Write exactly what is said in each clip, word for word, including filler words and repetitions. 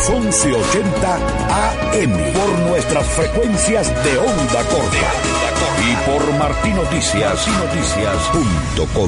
los once ochenta A M por nuestras frecuencias de onda corta y por martín noticias noticias punto com.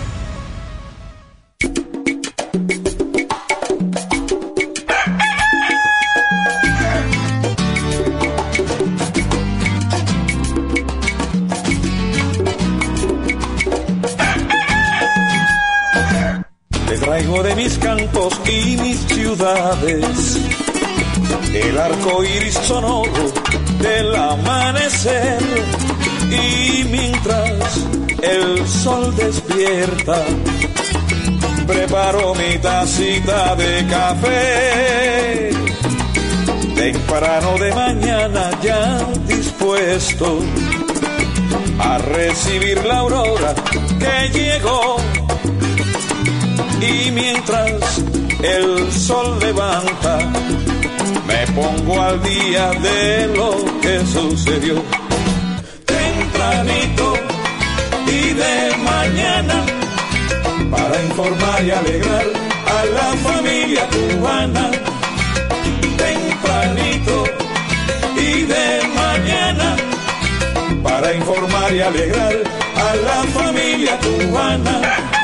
Traigo de mis campos y mis ciudades el arco iris sonoro del amanecer, y mientras el sol despierta preparo mi tacita de café temprano de mañana, ya dispuesto a recibir la aurora que llegó. Y mientras el sol levanta, me pongo al día de lo que sucedió. Tempranito y de mañana, para informar y alegrar a la familia cubana. Tempranito y de mañana, para informar y alegrar a la familia cubana.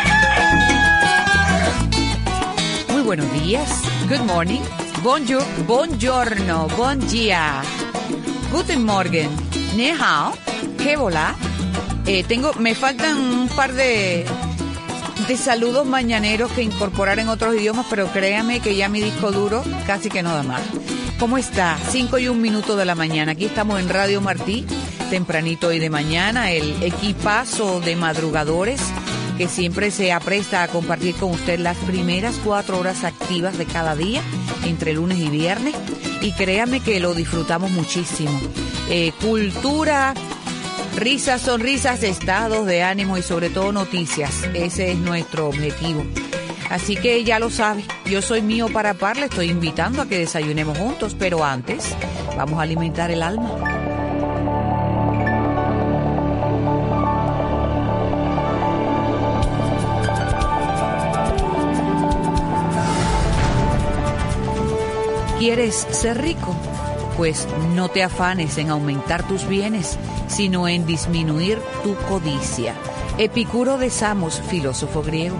Buenos días, good morning, bonjour, buongiorno, bon dia, guten morgen, ni hao, que hola. Eh, tengo, me faltan un par de, de saludos mañaneros que incorporar en otros idiomas, pero créame que ya mi disco duro casi que no da más. ¿Cómo está? Cinco y un minuto de la mañana. Aquí estamos en Radio Martí, tempranito y de mañana, el equipazo de madrugadores que siempre se apresta a compartir con usted las primeras cuatro horas activas de cada día, entre lunes y viernes, y créame que lo disfrutamos muchísimo. Eh, cultura, risas, sonrisas, estados de ánimo y sobre todo noticias, ese es nuestro objetivo. Así que ya lo sabe, yo soy Mío para Par, le estoy invitando a que desayunemos juntos, pero antes vamos a alimentar el alma. ¿Quieres ser rico? Pues no te afanes en aumentar tus bienes, sino en disminuir tu codicia. Epicuro de Samos, filósofo griego.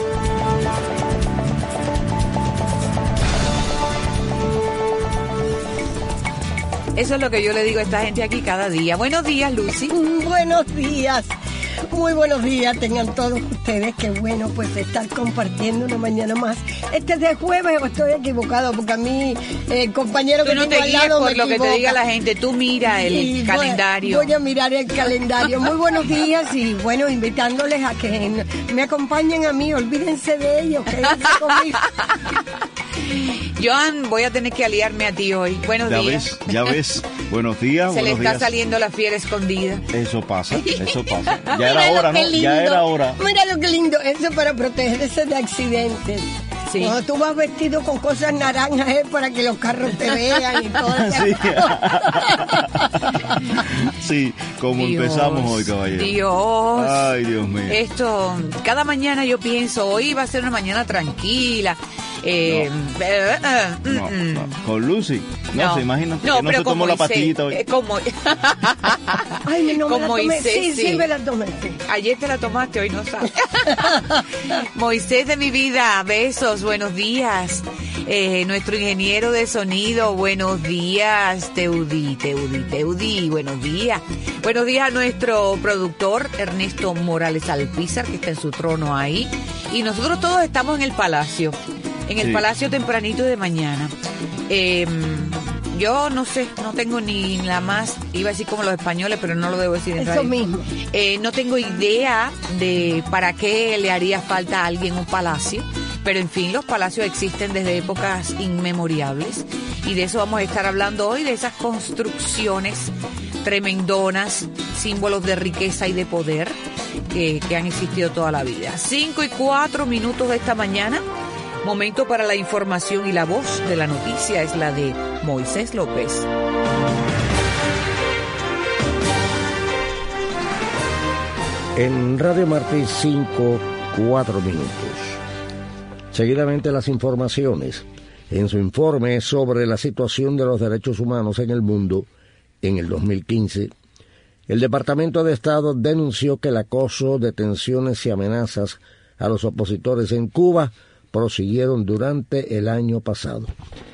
Eso es lo que yo le digo a esta gente aquí cada día. Buenos días, Lucy. Buenos días. Muy buenos días, tengan todos ustedes. Qué bueno pues estar compartiendo una mañana más. Este es de jueves o estoy equivocado, porque a mí el eh, compañero tú que no tengo te al lado por me lo equivoca. Que te diga la gente, tú mira el y calendario. Voy, voy a mirar el calendario. Muy buenos días y bueno, invitándoles a que me acompañen a mí, olvídense de ellos, quédense conmigo. Joan, voy a tener que aliarme a ti hoy. Buenos ya días. Ves, ya ves, buenos días. Se buenos le está días. saliendo la fiera escondida. Eso pasa, eso pasa. Ya Mira era hora, lo que ¿no? lindo, Ya era hora. Mira lo que lindo, eso es para protegerse de accidentes. Sí. Cuando tú vas vestido con cosas naranjas es para que los carros te vean y todo eso. Sí. Sí, como Dios, empezamos hoy, caballero. Dios. Ay, Dios mío. Esto, cada mañana yo pienso, hoy va a ser una mañana tranquila. Eh, No. eh, eh, No, mm, no. Con Lucy. No, No. se imagina que No, no pero se con tomó la Moisés, pastillita hoy. eh, como Ay, no me Con la tomé. Moisés, Sí, sí. sí, me la tomé. Sí. Ayer te la tomaste, hoy no sabes. Moisés de mi vida, besos, buenos días. Eh, nuestro ingeniero de sonido, buenos días. Teudí, Teudí, Teudí, buenos días. Buenos días a nuestro productor Ernesto Morales Alpizar, que está en su trono ahí. Y nosotros todos estamos en el Palacio, en el Sí. Palacio tempranito de mañana. Eh, Yo no sé, no tengo ni la más, iba a decir como los españoles, pero no lo debo decir en Eso radio. mismo. Eh, no tengo idea de para qué le haría falta a alguien un palacio, pero en fin, los palacios existen desde épocas inmemoriales y de eso vamos a estar hablando hoy, de esas construcciones tremendonas, símbolos de riqueza y de poder que, que han existido toda la vida. Cinco y cuatro minutos de esta mañana. Momento para la información y la voz de la noticia es la de Moisés López. En Radio Martí, cinco, cuatro minutos. Seguidamente las informaciones. en su informe sobre la situación de los derechos humanos en el mundo en el dos mil quince, el Departamento de Estado denunció que el acoso, detenciones y amenazas a los opositores en Cuba prosiguieron durante el año pasado.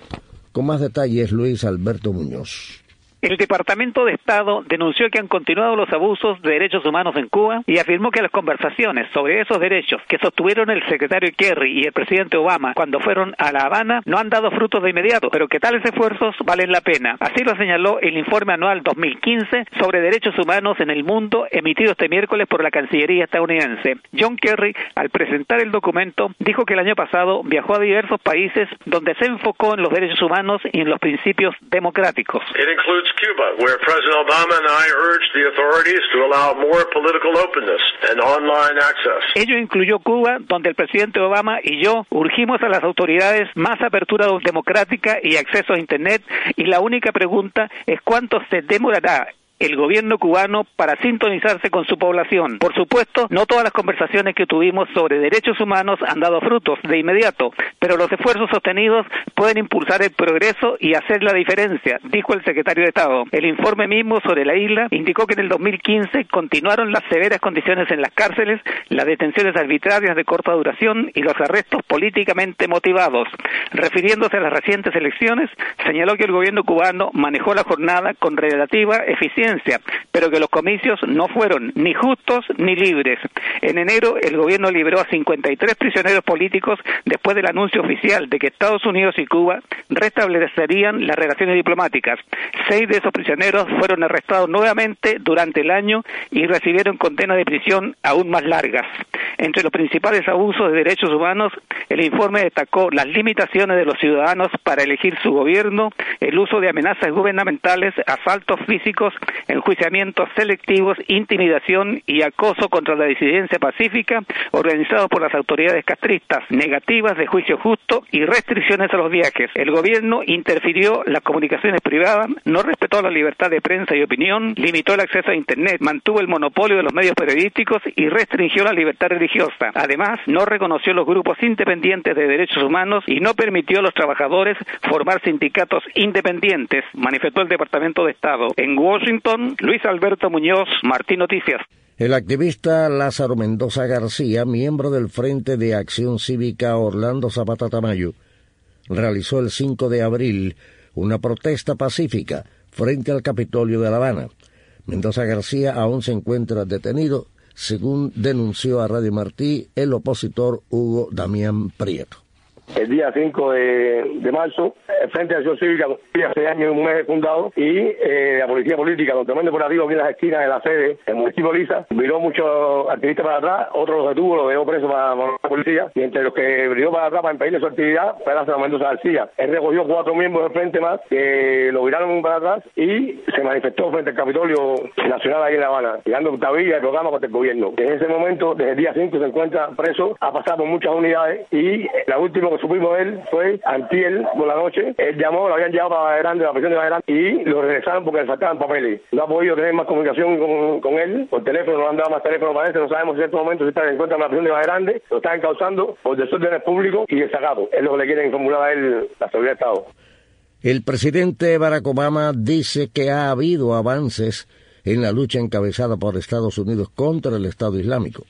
Con más detalles, Luis Alberto Muñoz. El Departamento de Estado denunció que han continuado los abusos de derechos humanos en Cuba y afirmó que las conversaciones sobre esos derechos que sostuvieron el secretario Kerry y el presidente Obama cuando fueron a La Habana no han dado frutos de inmediato, pero que tales esfuerzos valen la pena. Así lo señaló el informe anual dos mil quince sobre derechos humanos en el mundo emitido este miércoles por la Cancillería estadounidense. John Kerry, al presentar el documento, dijo que el año pasado viajó a diversos países donde se enfocó en los derechos humanos y en los principios democráticos. Cuba, where President Obama and I urged the authorities to allow more political openness and online access. Ello incluyó Cuba, donde el presidente Obama y yo urgimos a las autoridades más apertura democrática y acceso a Internet, y la única pregunta es cuánto se demorará el gobierno cubano para sintonizarse con su población. Por supuesto, no todas las conversaciones que tuvimos sobre derechos humanos han dado frutos de inmediato, pero los esfuerzos sostenidos pueden impulsar el progreso y hacer la diferencia, dijo el secretario de Estado. El informe mismo sobre la isla indicó que en el dos mil quince continuaron las severas condiciones en las cárceles, las detenciones arbitrarias de corta duración y los arrestos políticamente motivados. Refiriéndose a las recientes elecciones, señaló que el gobierno cubano manejó la jornada con relativa eficiencia, pero que los comicios no fueron ni justos ni libres. En enero, el gobierno liberó a cincuenta y tres prisioneros políticos después del anuncio oficial de que Estados Unidos y Cuba restablecerían las relaciones diplomáticas. Seis de esos prisioneros fueron arrestados nuevamente durante el año y recibieron condenas de prisión aún más largas. Entre los principales abusos de derechos humanos, el informe destacó las limitaciones de los ciudadanos para elegir su gobierno, el uso de amenazas gubernamentales, asaltos físicos, enjuiciamientos selectivos, intimidación y acoso contra la disidencia pacífica organizados por las autoridades castristas, negativas de juicio justo y restricciones a los viajes. El gobierno interfirió las comunicaciones privadas, no respetó la libertad de prensa y opinión, limitó el acceso a Internet, mantuvo el monopolio de los medios periodísticos y restringió la libertad religiosa. Además, no reconoció los grupos independientes de derechos humanos y no permitió a los trabajadores formar sindicatos independientes, manifestó el Departamento de Estado. En Washington, Luis Alberto Muñoz, Martín Noticias. El activista Lázaro Mendoza García, miembro del Frente de Acción Cívica Orlando Zapata Tamayo, realizó el cinco de abril una protesta pacífica frente al Capitolio de La Habana. Mendoza García aún se encuentra detenido, según denunció a Radio Martí el opositor Hugo Damián Prieto. El día cinco de, de marzo, el Frente de Acción Cívica, hace años y un mes fundado, y eh, la policía política, con tremendo operativo aquí en las esquinas de la sede, el municipio de Lisa, viró muchos activistas para atrás, otros los detuvo, los dejó presos para, para la policía, y entre los que viró para atrás para impedirle su actividad, fue Lázaro Mendoza García. Él recogió cuatro miembros del Frente más, que lo viraron para atrás, y se manifestó frente al Capitolio Nacional ahí en La Habana, llegando tablilla y programa contra el gobierno. En ese momento, desde el día cinco, se encuentra preso, ha pasado por muchas unidades, y la última que supimos de él fue antier por la noche. Él llamó, lo habían llevado para Valle Grande, la prisión de Valle Grande, y lo regresaron porque le faltaban papeles. No ha podido tener más comunicación con, con él, por teléfono, no le han dado más teléfono para él, no sabemos si en este momento se está en encuentra en la prisión de Valle Grande, lo están encauzando por desórdenes públicos y desacato. Es lo que le quieren formular a él la seguridad de Estado. El presidente Barack Obama dice que ha habido avances en la lucha encabezada por Estados Unidos contra el Estado Islámico.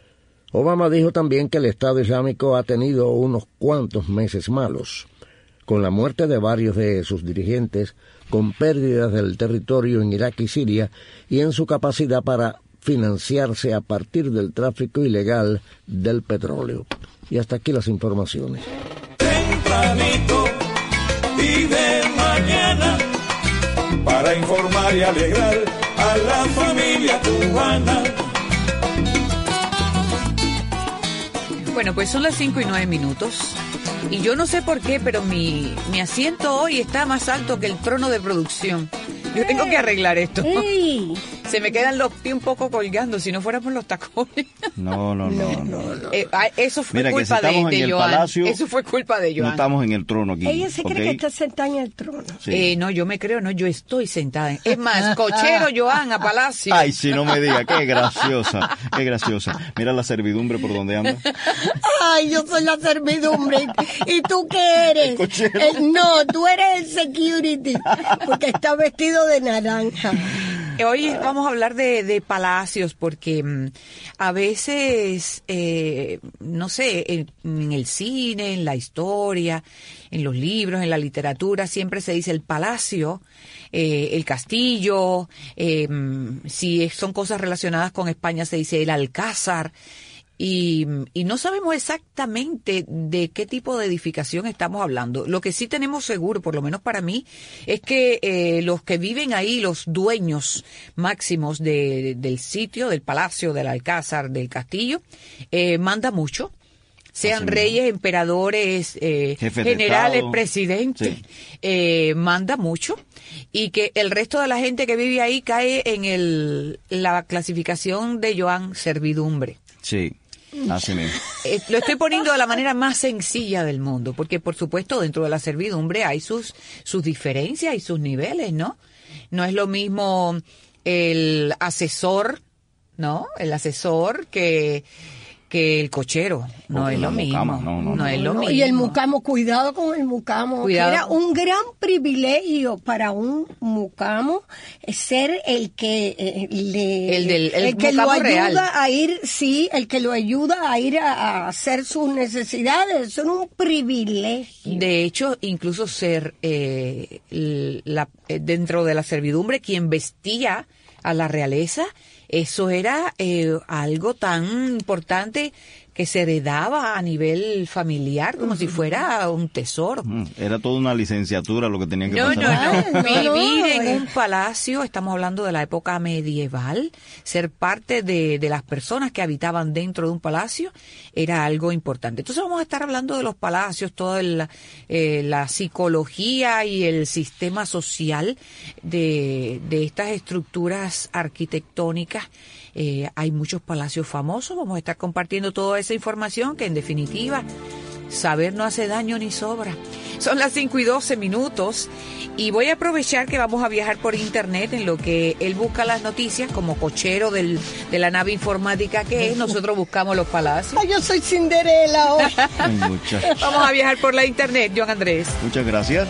Obama dijo también que el Estado Islámico ha tenido unos cuantos meses malos, con la muerte de varios de sus dirigentes, con pérdidas del territorio en Irak y Siria y en su capacidad para financiarse a partir del tráfico ilegal del petróleo. Y hasta aquí las informaciones. Tempranito y de mañana, para informar y alegrar a la familia cubana. Bueno, pues son las cinco y nueve minutos. Y yo no sé por qué, pero mi, mi asiento hoy está más alto que el trono de producción. Yo tengo que arreglar esto. ¡Ey! Se me quedan los pies un poco colgando, si no fuera por los tacones. No, no, no, no. no, no. Eh, eso fue Mira, culpa que si estamos de, en de el Joan. palacio, Eso fue culpa de Joan. No estamos en el trono aquí. Ella se cree ¿okay? que está sentada en el trono. Sí. Eh, no, yo me creo, no, yo estoy sentada. En... Es más, cochero Joan a palacio. Ay, si no me diga, qué graciosa, qué graciosa. Mira la servidumbre por donde anda. Ay, yo soy la servidumbre. ¿Y tú qué eres? El cochero. Eh, no, tú eres el security, porque está vestido de naranja. Hoy vamos a hablar de, de palacios porque mm, a veces, eh, no sé, en, en el cine, en la historia, en los libros, en la literatura, siempre se dice el palacio, eh, el castillo, eh, si son cosas relacionadas con España se dice el alcázar. Y, y no sabemos exactamente de qué tipo de edificación estamos hablando. Lo que sí tenemos seguro, por lo menos para mí, es que eh, los que viven ahí, los dueños máximos de, del sitio, del palacio, del alcázar, del castillo, eh, manda mucho. Sean Así reyes, mismo. emperadores, eh, generales, presidentes, sí. eh, manda mucho. Y que el resto de la gente que vive ahí cae en el la clasificación de Joan, servidumbre. Sí. Así mismo. Eh, lo estoy poniendo de la manera más sencilla del mundo, porque por supuesto dentro de la servidumbre hay sus sus diferencias y sus niveles, ¿no? No es lo mismo el asesor, ¿no? El asesor que que el cochero, no Porque es lo mismo, mucama, no, no, no, no. es lo No, mismo. y el mucamo, cuidado con el mucamo, que Cuidado. era un gran privilegio para un mucamo ser el que eh, le El del- el que lo mucamo ayuda real. a ir, sí, el que lo ayuda a ir a, a hacer sus necesidades, son un privilegio. De hecho, incluso ser eh, la, eh, dentro de la servidumbre quien vestía a la realeza, eso era eh, algo tan importante que se heredaba a nivel familiar, como si fuera un tesoro. Mm, Era toda una licenciatura lo que tenían que No, no, pasar. no. no, no, Vivir eh. en un palacio, estamos hablando de la época medieval, ser parte de, de las personas que habitaban dentro de un palacio era algo importante. Entonces vamos a estar hablando de los palacios, toda el, eh, la psicología y el sistema social de, de estas estructuras arquitectónicas. Eh, hay muchos palacios famosos, vamos a estar compartiendo toda esa información que en definitiva saber no hace daño ni sobra. Son las cinco y doce minutos y voy a aprovechar que vamos a viajar por internet en lo que él busca las noticias como cochero del, de la nave informática que es, nosotros buscamos los palacios. Ay, yo soy Cinderela hoy. Ay, muchas, Vamos a viajar por la internet, Joan Andrés. muchas gracias.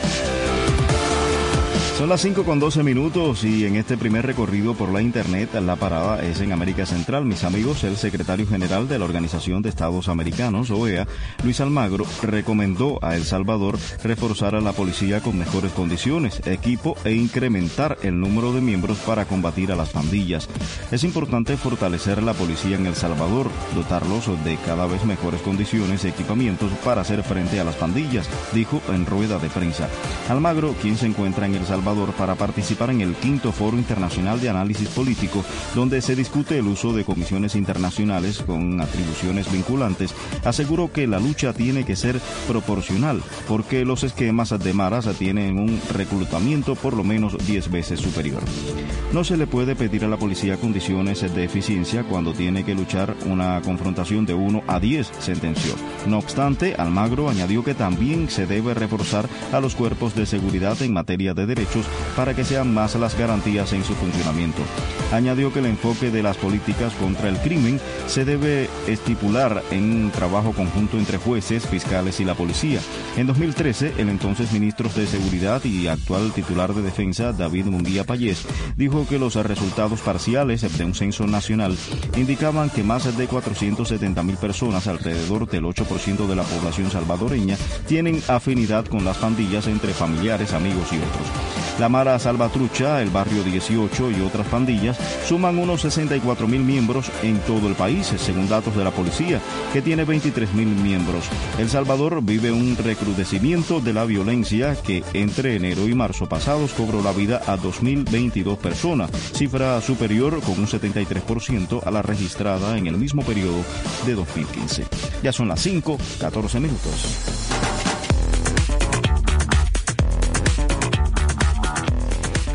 Son las cinco con doce minutos y en este primer recorrido por la internet la parada es en América Central. Mis amigos, el secretario general de la Organización de Estados Americanos, O E A, Luis Almagro, recomendó a El Salvador reforzar a la policía con mejores condiciones, equipo e incrementar el número de miembros para combatir a las pandillas. Es importante fortalecer la policía en El Salvador, dotarlos de cada vez mejores condiciones y equipamientos para hacer frente a las pandillas, dijo en rueda de prensa. Almagro, quien se encuentra en El Salvador para participar en el quinto Foro Internacional de Análisis Político, donde se discute el uso de comisiones internacionales con atribuciones vinculantes, aseguró que la lucha tiene que ser proporcional, porque los esquemas de maras tienen un reclutamiento por lo menos diez veces superior. No se le puede pedir a la policía condiciones de eficiencia cuando tiene que luchar una confrontación de uno a diez, sentenció. No obstante, Almagro añadió que también se debe reforzar a los cuerpos de seguridad en materia de derechos para que sean más las garantías en su funcionamiento. Añadió que el enfoque de las políticas contra el crimen se debe estipular en un trabajo conjunto entre jueces, fiscales y la policía. En dos mil trece, el entonces ministro de Seguridad y actual titular de Defensa, David Munguía Payés, dijo que los resultados parciales de un censo nacional indicaban que más de cuatrocientas setenta mil personas, alrededor del ocho por ciento de la población salvadoreña, tienen afinidad con las pandillas entre familiares, amigos y otros. La Mara Salvatrucha, el Barrio dieciocho y otras pandillas suman unos sesenta y cuatro mil miembros en todo el país, según datos de la policía, que tiene veintitrés mil miembros. El Salvador vive un recrudecimiento de la violencia que entre enero y marzo pasados cobró la vida a dos mil veintidós personas, cifra superior con un setenta y tres por ciento a la registrada en el mismo periodo de dos mil quince. Ya son las cinco, catorce minutos.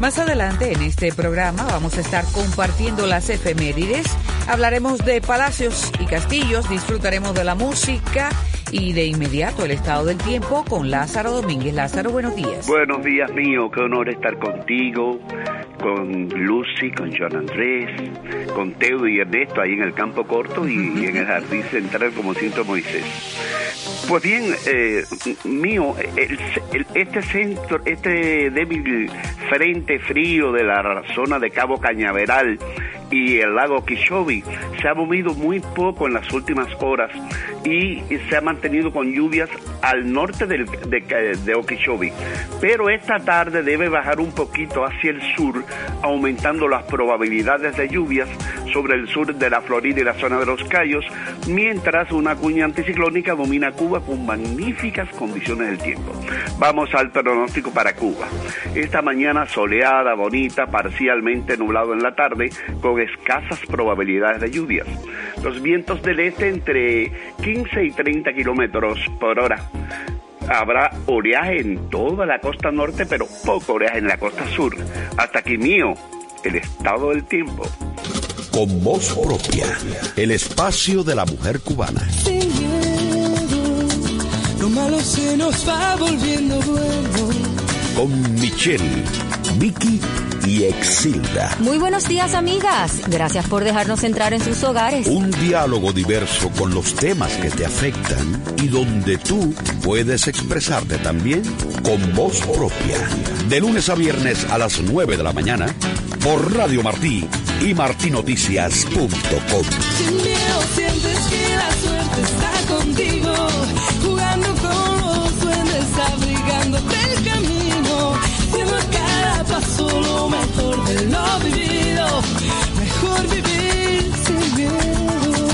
Más adelante en este programa vamos a estar compartiendo las efemérides, hablaremos de palacios y castillos, disfrutaremos de la música y de inmediato el estado del tiempo con Lázaro Domínguez. Lázaro, buenos días. Buenos días, mío, qué honor estar contigo, con Lucy, con John Andrés, con Teo y Ernesto ahí en el campo corto y, y en el jardín central como siento Moisés. Pues bien, eh, mío, el, el, este centro, este débil frente frío de la zona de Cabo Cañaveral y el lago Okeechobee se ha movido muy poco en las últimas horas y se ha mantenido con lluvias al norte del, de, de Okeechobee, pero esta tarde debe bajar un poquito hacia el sur, aumentando las probabilidades de lluvias sobre el sur de la Florida y la zona de los Cayos, mientras una cuña anticiclónica domina Cuba con magníficas condiciones del tiempo. Vamos al pronóstico para Cuba. Esta mañana soleada, bonita, parcialmente nublado en la tarde, con escasas probabilidades de lluvias. Los vientos del este entre quince y treinta kilómetros por hora. Habrá oleaje en toda la costa norte, pero poco oleaje en la costa sur. Hasta aquí, mío, el estado del tiempo. Con voz propia, el espacio de la mujer cubana. Sin miedo, lo malo se nos va volviendo bueno. Con Michelle, Vicky y Exilda. Muy buenos días, amigas. Gracias por dejarnos entrar en sus hogares. Un diálogo diverso con los temas que te afectan y donde tú puedes expresarte también con voz propia. De lunes a viernes a las nueve de la mañana por Radio Martí y martí noticias punto com. Sin miedo sientes que la suerte está contigo, jugando con los duendes, abrigándote el camino, siendo a cada paso lo mejor de lo vivido, mejor vivir sin miedo.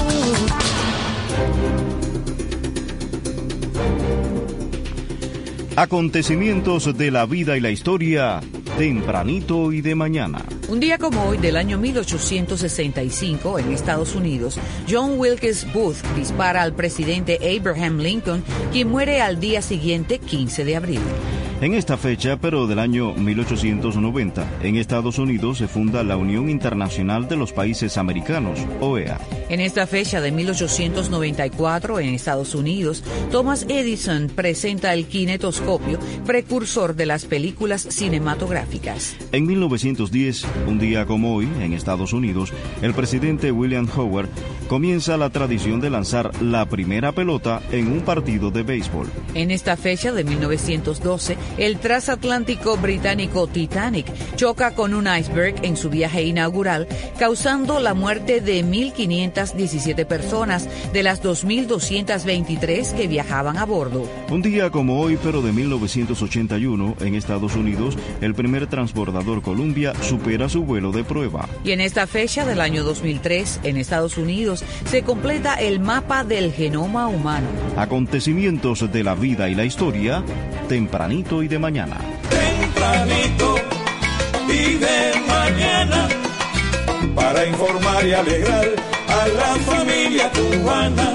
Acontecimientos de la vida y la historia, tempranito y de mañana. Un día como hoy del año mil ochocientos sesenta y cinco, en Estados Unidos, John Wilkes Booth dispara al presidente Abraham Lincoln, quien muere al día siguiente, quince de abril. En esta fecha, pero del año mil ochocientos noventa, en Estados Unidos se funda la Unión Internacional de los Países Americanos, O E A. En esta fecha de mil ochocientos noventa y cuatro, en Estados Unidos, Thomas Edison presenta el kinetoscopio, precursor de las películas cinematográficas. En mil novecientos diez, un día como hoy, en Estados Unidos, el presidente William Howard comienza la tradición de lanzar la primera pelota en un partido de béisbol. En esta fecha de mil novecientos doce, el transatlántico británico Titanic choca con un iceberg en su viaje inaugural, causando la muerte de mil quinientas diecisiete personas de las dos mil doscientas veintitrés que viajaban a bordo. Un día como hoy, pero de mil novecientos ochenta y uno, en Estados Unidos, el primer transbordador Columbia supera su vuelo de prueba. Y en esta fecha del año dos mil tres, en Estados Unidos, se completa el mapa del genoma humano. Acontecimientos de la vida y la historia, tempranito y de mañana. Tempranito y de mañana, para informar y alegrar a la familia cubana.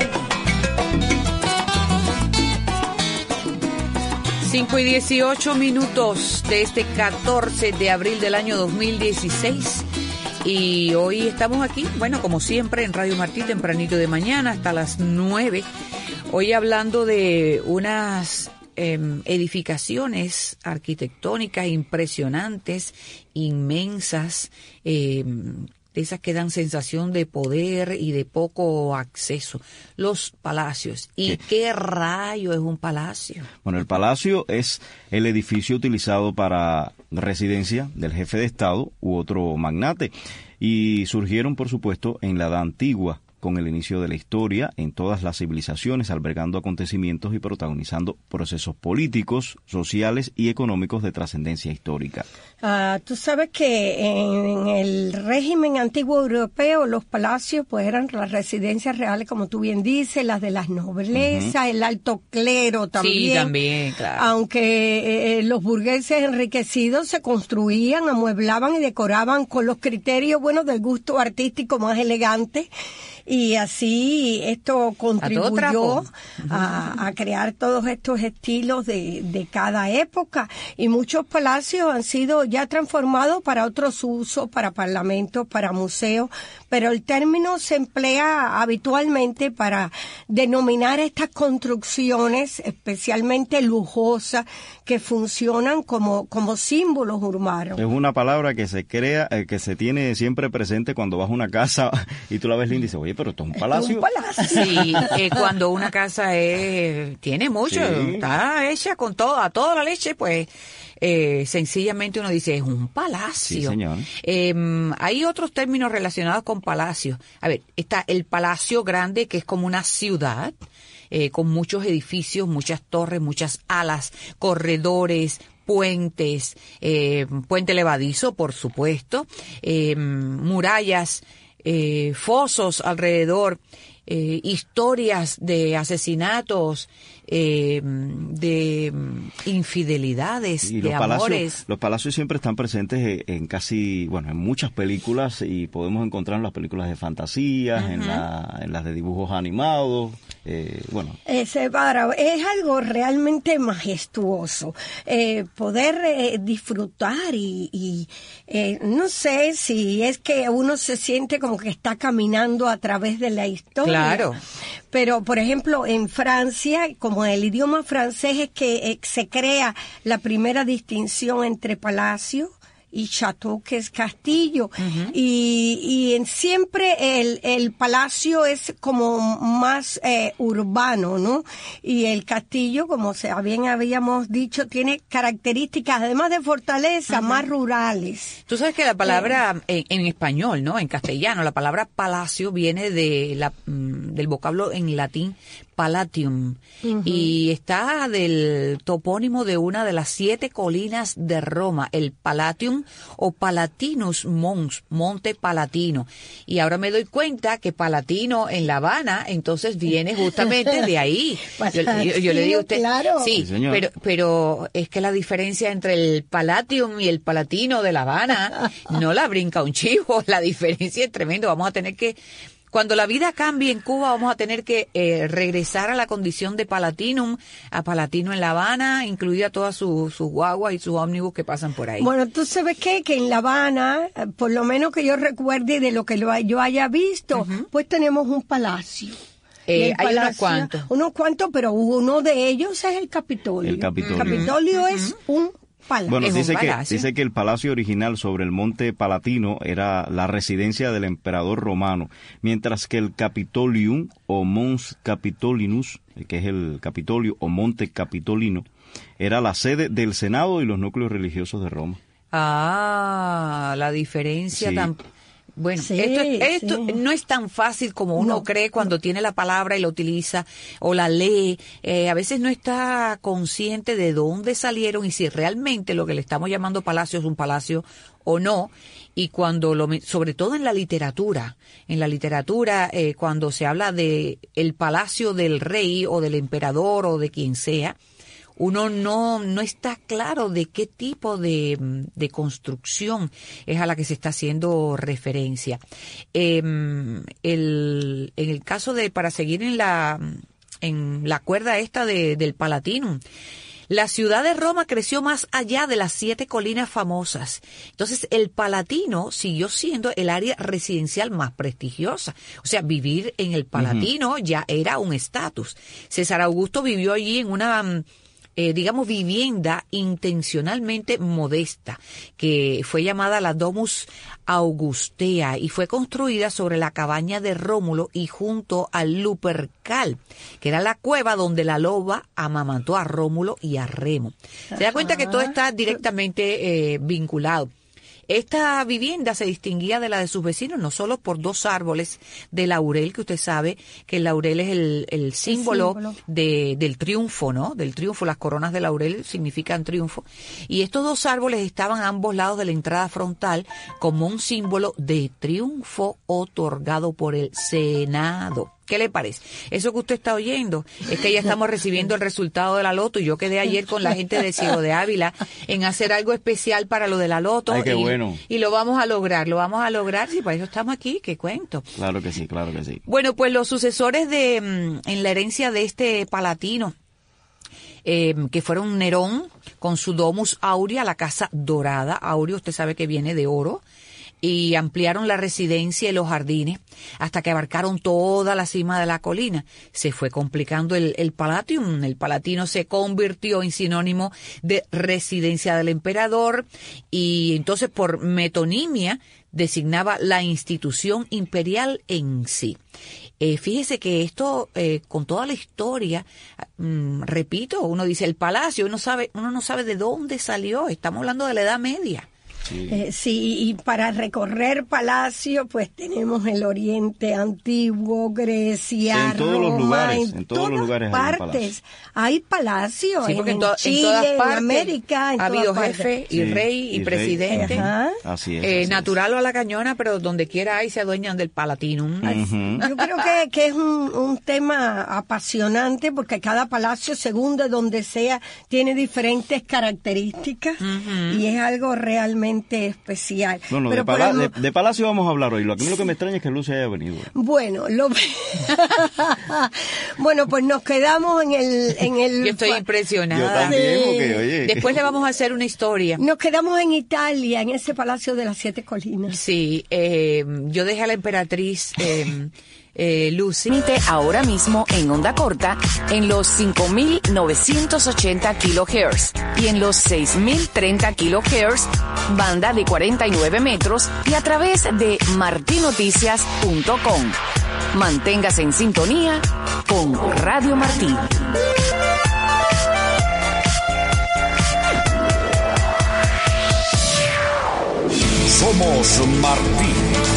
cinco y dieciocho minutos de este catorce de abril del año dos mil dieciséis. Y hoy estamos aquí, bueno, como siempre, en Radio Martí, tempranito de mañana, hasta las nueve. Hoy hablando de unas eh, edificaciones arquitectónicas impresionantes, inmensas, eh, esas que dan sensación de poder y de poco acceso. Los palacios. ¿Y qué, qué rayo es un palacio? Bueno, el palacio es el edificio utilizado para residencia del jefe de Estado u otro magnate. Y surgieron, por supuesto, en la Edad Antigua, con el inicio de la historia en todas las civilizaciones, albergando acontecimientos y protagonizando procesos políticos, sociales y económicos de trascendencia histórica. Uh, tú sabes que en el régimen antiguo europeo los palacios pues eran las residencias reales, como tú bien dices, las de las noblezas, uh-huh. el alto clero también. Sí, también, claro. Aunque eh, los burgueses enriquecidos se construían, amueblaban y decoraban con los criterios, bueno, del gusto artístico más elegante. Y, y así esto contribuyó a, a, a crear todos estos estilos de, de cada época, y muchos palacios han sido ya transformados para otros usos, para parlamentos, para museos, pero el término se emplea habitualmente para denominar estas construcciones especialmente lujosas que funcionan como, como símbolos urbanos. Es una palabra que se crea, eh, que se tiene siempre presente cuando vas a una casa y tú la ves linda y dices, oye, pero esto es un palacio. Es un palacio. Sí, eh, cuando una casa es, tiene mucho, Sí. está hecha con todo, a toda la leche, pues eh, sencillamente uno dice, es un palacio. Sí, señor. Eh, hay otros términos relacionados con palacios. A ver, está el palacio grande, que es como una ciudad, eh, con muchos edificios, muchas torres, muchas alas, corredores, puentes, eh, puente levadizo, por supuesto, eh, murallas, eh, fosos alrededor, eh, historias de asesinatos, eh, de infidelidades, Y de los amores. palacios, los palacios siempre están presentes en casi, bueno, en muchas películas, y podemos encontrar en las películas de fantasías, Ajá. en, la, en las de dibujos animados, eh, bueno. Ese bárbaro, es algo realmente majestuoso, eh, poder eh, disfrutar y, y eh, no sé si es que uno se siente como que está caminando a través de la historia. Claro. Pero, por ejemplo, en Francia, como el idioma francés es que eh, se crea la primera distinción entre palacio y chateau, que es castillo. Uh-huh. Y, y en siempre el, el palacio es como más eh, urbano, ¿no? Y el castillo, como se, bien habíamos dicho, tiene características, además de fortaleza, uh-huh. más rurales. Tú sabes que la palabra, eh, en, en español, ¿no? En castellano, la palabra palacio viene de la, del vocablo en latín Palatium, uh-huh. y está del topónimo de una de las siete colinas de Roma, el Palatium o Palatinus Mons, Monte Palatino. Y ahora me doy cuenta que Palatino en La Habana, entonces viene justamente de ahí. Yo, yo, yo le digo a usted, claro. sí, sí pero, pero es que la diferencia entre el Palatium y el Palatino de La Habana no la brinca un chivo, la diferencia es tremenda. Vamos a tener que, cuando la vida cambie en Cuba, vamos a tener que eh, regresar a la condición de Palatinum, a Palatino en La Habana, incluida todas sus su guaguas y sus ómnibus que pasan por ahí. Bueno, tú sabes qué? Que en La Habana, por lo menos que yo recuerde de lo que lo, yo haya visto, uh-huh. pues tenemos un palacio. Eh, hay palacio, unos cuantos. Unos cuantos, pero uno de ellos es el Capitolio. El Capitolio. El Capitolio uh-huh. es un palacio. Bueno, es dice que, palacio. dice que el palacio original sobre el monte Palatino era la residencia del emperador romano, mientras que el Capitolium o Mons Capitolinus, que es el Capitolio o Monte Capitolino, era la sede del Senado y los núcleos religiosos de Roma. Ah, la diferencia Sí. tan... Bueno, Sí, esto, esto sí. no es tan fácil como uno No, cree cuando no. tiene la palabra y la utiliza o la lee. Eh, a veces no está consciente de dónde salieron y si realmente lo que le estamos llamando palacio es un palacio o no. Y cuando lo, sobre todo en la literatura, en la literatura eh, cuando se habla de el palacio del rey o del emperador o de quien sea, uno no, no está claro de qué tipo de, de construcción es a la que se está haciendo referencia. Eh, el, en el caso de, para seguir en la, en la cuerda esta de, del Palatinum, la ciudad de Roma creció más allá de las siete colinas famosas. Entonces, el Palatino siguió siendo el área residencial más prestigiosa. O sea, vivir en el Palatino uh-huh. ya era un estatus. César Augusto vivió allí en una... Eh, digamos, vivienda intencionalmente modesta, que fue llamada la Domus Augustea y fue construida sobre la cabaña de Rómulo y junto al Lupercal, que era la cueva donde la loba amamantó a Rómulo y a Remo. Se da cuenta que todo está directamente eh, vinculado. Esta vivienda se distinguía de la de sus vecinos no solo por dos árboles de laurel, que usted sabe que el laurel es el, el símbolo, el símbolo. De, del triunfo, ¿no? Del triunfo, las coronas de laurel significan triunfo. Y estos dos árboles estaban a ambos lados de la entrada frontal como un símbolo de triunfo otorgado por el Senado. ¿Qué le parece? Eso que usted está oyendo es que ya estamos recibiendo el resultado de la loto y yo quedé ayer con la gente de Ciego de Ávila en hacer algo especial para lo de la loto. Ay, qué y, bueno. Y lo vamos a lograr, lo vamos a lograr, sí, para eso estamos aquí, ¿qué cuento? Claro que sí, claro que sí. Bueno, pues los sucesores de en la herencia de este palatino, eh, que fueron Nerón con su Domus Aurea, la casa dorada, Aurea, usted sabe que viene de oro, y ampliaron la residencia y los jardines hasta que abarcaron toda la cima de la colina. Se fue complicando el, el Palatium. El Palatino se convirtió en sinónimo de residencia del emperador y entonces por metonimia designaba la institución imperial en sí. Eh, fíjese que esto, eh, con toda la historia, mm, repito, uno dice el palacio, uno sabe, uno no sabe de dónde salió. Estamos hablando de la Edad Media. Sí. Eh, sí, y para recorrer palacio, pues tenemos el Oriente Antiguo, Grecia, en todos Roma, los lugares, en, en todos los lugares partes. Hay palacios, sí, en, en, to Chile, en todas partes, en América, en ha habido todas jefe partes. y sí, rey y, y presidente. Rey. Así es. Eh, así natural es. o a la cañona, pero donde quiera hay se adueñan del Palatinum. Uh-huh. Yo creo que, que es un, un tema apasionante porque cada palacio, según de donde sea, tiene diferentes características uh-huh. y es algo realmente especial. Bueno, pero de, pala el... de, de palacio vamos a hablar hoy. Lo, a mí lo que me extraña es que Luz haya venido. Bueno, lo... bueno, pues nos quedamos en el... En el... Yo estoy impresionada. Yo también, sí. porque, oye... Después le vamos a hacer una historia. Nos quedamos en Italia, en ese Palacio de las Siete Colinas. Sí, eh, yo dejé a la emperatriz... Eh, Eh, Lucy. Ahora mismo en onda corta en los cinco mil novecientos ochenta kilohertz y en los seis mil treinta kilohertz, banda de cuarenta y nueve metros y a través de martinoticias punto com. Manténgase en sintonía con Radio Martí. Somos Martí.